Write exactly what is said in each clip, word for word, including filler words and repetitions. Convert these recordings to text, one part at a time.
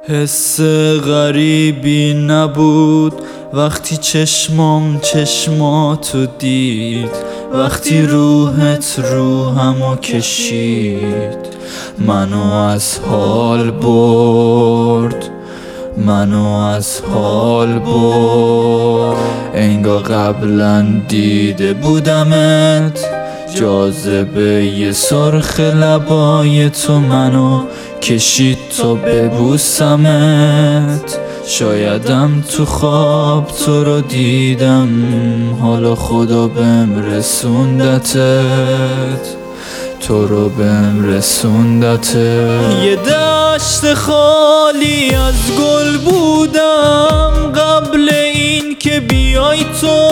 حس غریبی نبود وقتی چشمام چشماتو دید، وقتی روحت روحمو کشید، منو از حال برد، منو از حال برد. انگار قبلا دیده بودمت، جاذبه ی سرخ لبای تو منو کشید تا ببوسمت. شایدم تو خواب تو رو دیدم، حالا خدا بهم رسوندتت، تو رو بهم رسوندتت. یه دشت خالی از گل بودم قبل این که بیای تو،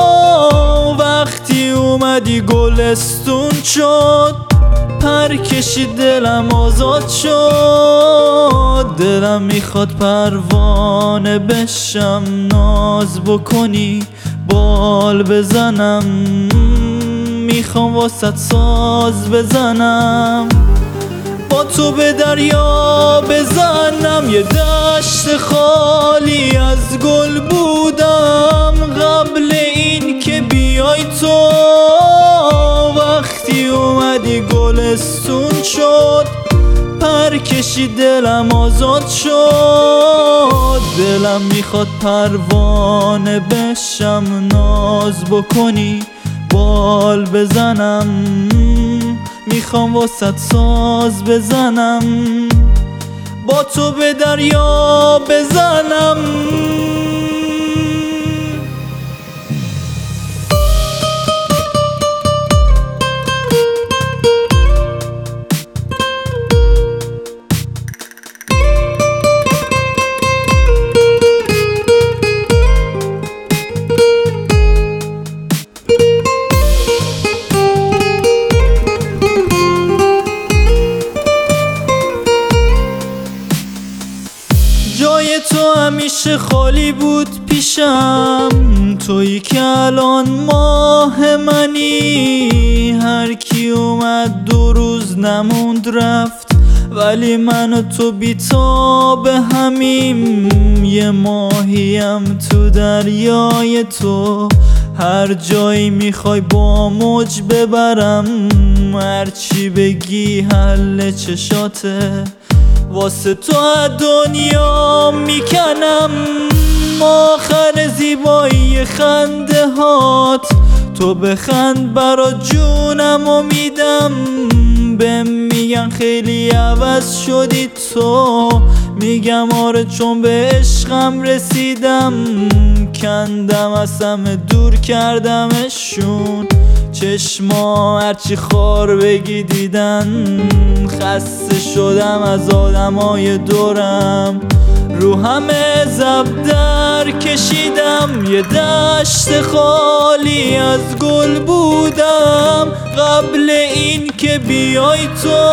وقتی اومدی گلستون شد، پر کشید دلم آزاد شد. دلم میخواد پروانه بشم، ناز بکنی بال بزنم، میخوام واسط ساز بزنم، با تو به دریا بزنم. یه دشت خالی از گل بودم قبل این که بیای تو، وقتی اومدی گلستون شد، پر کشید دلم آزاد شد. دلم میخواد پروانه بشم، ناز بکنی بال بزنم، میخوام واسط ساز بزنم، با تو به دریا بزنم. جای تو همیشه خالی بود پیشم، تویی که الان ماه منی. هر کی اومد دو روز نموند رفت، ولی من و تو بی‌تاب همیم. یه ماهیم تو دریای تو، هر جایی میخوای با موج ببرم. هرچی بگی حل چشاته، واسه تو دنیا میکنم. آخر زیبایی خنده هات، تو بخند برا جونم و میدم. بهم میگن خیلی عوض شدی تو، میگم آره چون به عشقم رسیدم. کندم از همه دور کردمشون، چشما هرچی خار بگی دیدن. خسته شدم از آدمای دورم، رو همه زبدر کشیدم. یه دشت خالی از گل بودم قبل این که بیای تو،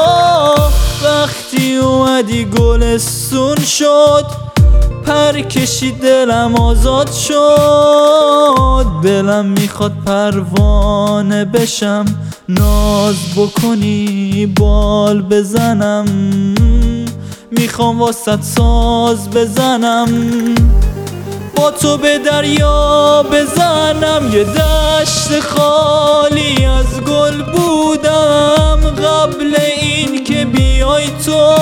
وقتی اومدی گلستون شد، پر کشید دلم آزاد شد. دلم میخواد پروانه بشم، ناز بکنی بال بزنم، میخوام واسط ساز بزنم، با تو به دریا بزنم. یه دشت خالی از گل بودم قبل این که بیای تو،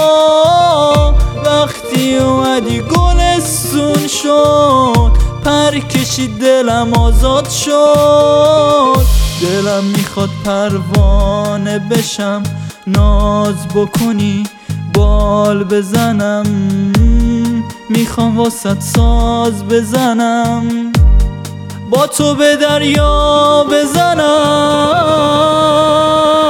وقتی اومدی گلستون شد، پر کشید دلم آزاد شد. دلم میخواد پروانه بشم، ناز بکنی بال بزنم، میخوام واسط ساز بزنم، با تو به دریا بزنم.